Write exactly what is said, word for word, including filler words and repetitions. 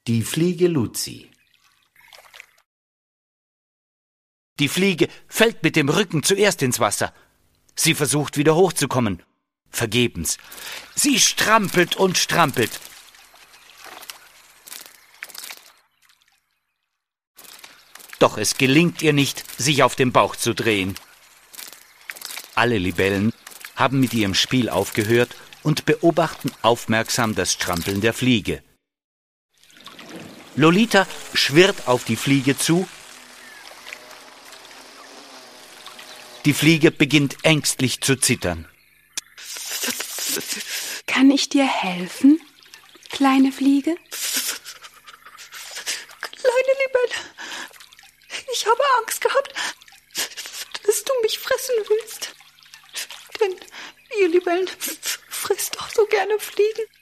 Die Fliege Luzi. Die Fliege fällt mit dem Rücken zuerst ins Wasser. Sie versucht wieder hochzukommen. Vergebens. Sie strampelt und strampelt. Doch es gelingt ihr nicht, sich auf den Bauch zu drehen. Alle Libellen haben mit ihrem Spiel aufgehört und beobachten aufmerksam das Strampeln der Fliege. Lolita schwirrt auf die Fliege zu. Die Fliege beginnt ängstlich zu zittern. Kann ich dir helfen, kleine Fliege? Kleine Libelle, ich habe Angst gehabt, dass du mich fressen willst. Denn ihr Libellen frisst doch so gerne Fliegen.